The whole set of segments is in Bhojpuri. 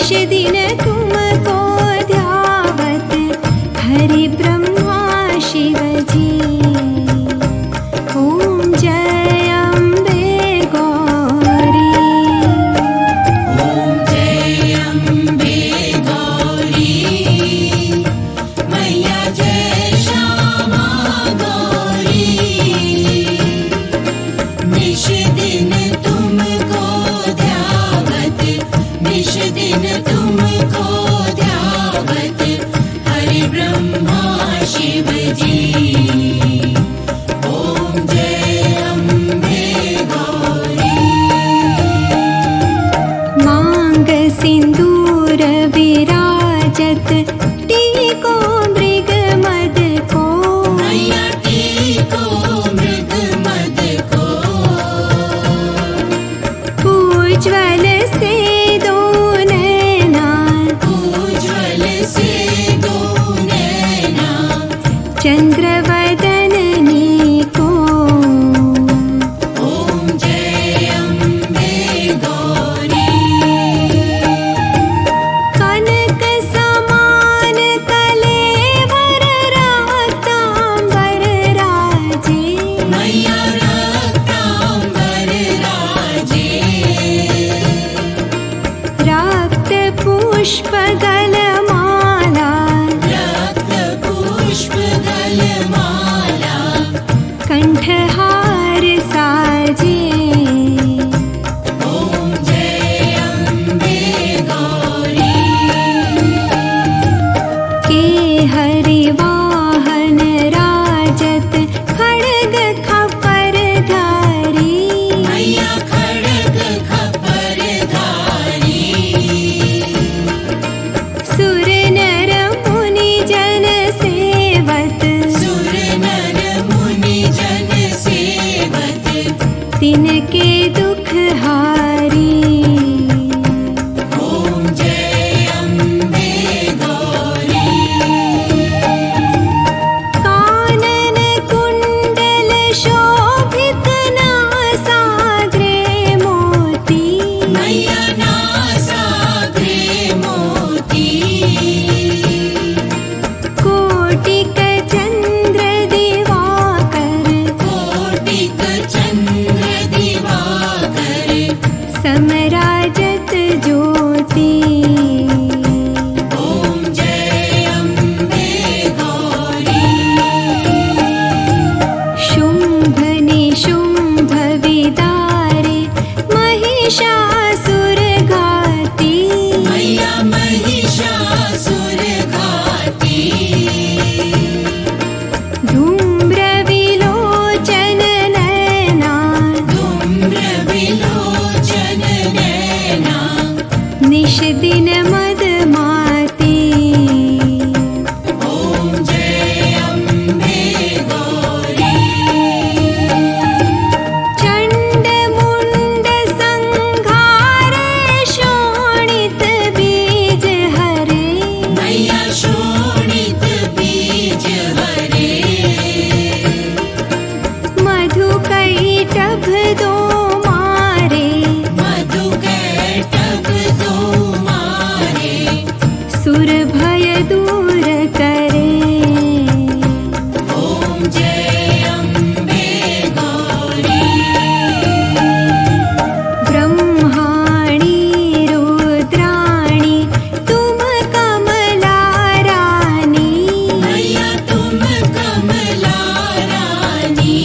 निश दिन तुमको ध्यावत हरि ब्रह्मा शिव जी। ओम जय अम्बे गौरी। ओम जय अम्बे गौरी, मैया जय श्यामा गौरी। निश दिन तुमको ध्यावत, निश दिन तुमको ध्यावत हरि ब्रह्मा शिव जी। ओम जय अम्बे गौरी। मांग सिंदूर विराजत टीको मृग मद को। मैया टीको मृग मद को। उज्ज्वल से दो नैना, उज्ज्वल से दो नैना, चंद्रवदननी को। ओम जय अम्बे गौरी। कनक समान कलेवर रक्तांबर राजे। मैया रक्तांबर राजे। रक्त पुष्प गलमाला, रक्त पुष्प गलमाला, कंठहार साजे। ओम जय अम्बे गौरी। के हरि वाहन राजत खड्ग खपर धारी। मैया खड्ग खपर धारी। सुर नर मुनि जन सेवत, सुर नर मुनि जन सेवत, तिनके दुख हारी। ओम जय अम्बे गौरी। कानन कुंडल शोभित नासाग्रे मोती। मैया नासाग्रे मोती। कोटिक चंद्र दिवाकर, कोटिक चंद्र दिवाकर, समराजत ज्योति। ओम जय अम्बे गौरी। शुंभ निशुंभ विदारे महिषासुर घाती। मैया महिषासुर घाती। धूम्र विलोचन नैना, धूम्र विलोचन नैना, निश दिन मदमाती। ओम जय अम्बे गौरी। चंड मुंड संघारे शोणित बीज हरे। मैया शोणित बीज हरे। मधु कैटभ दो मारे, मधु कैटभ दो मारे। सुर भय दूर करे। ओम जय अम्बे गौरी। ब्रह्माणी रुद्राणी तुम कमला रानी। मैया तुम कमला रानी।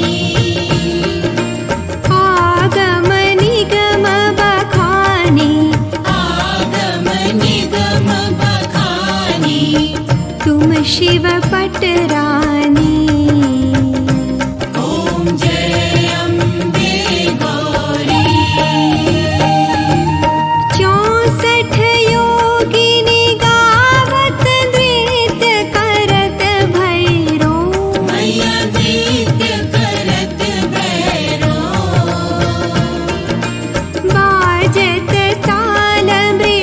आगम निगम बखानी, आगम निगम बखानी। तुम शिव पटरानी। ओम जय अम्बे गौरी। 64 योगिनी गावत नृत्य करत भैरो। मैया नृत्य करत भैरो। बाजत ताल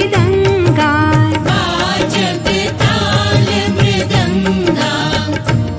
मृदंगा, बाजत ताल मृदंगा,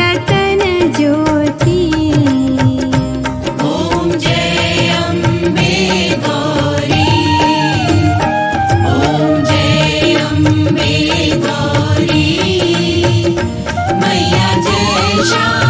रतन ज्योति। ॐ जय अम्बे गौरी, ॐ जय अम्बे गौरी, मैया जय श्याम